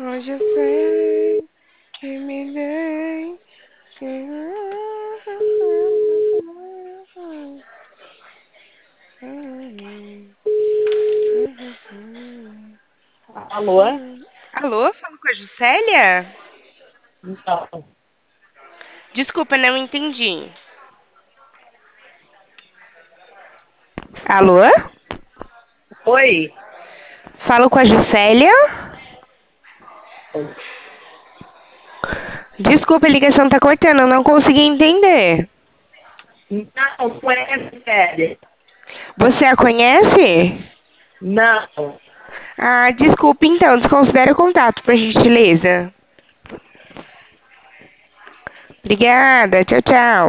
Hoje eu sei que me dei. Alô? Alô, falo com a Juscelia? Não. Desculpa, não entendi. Alô? Oi? Falo com a Juscelia? Desculpa, a ligação tá cortando, eu não consegui entender. Não, não é sério. Você a conhece? Não. Ah, desculpa então, desconsidere o contato, por gentileza. Obrigada, tchau, tchau.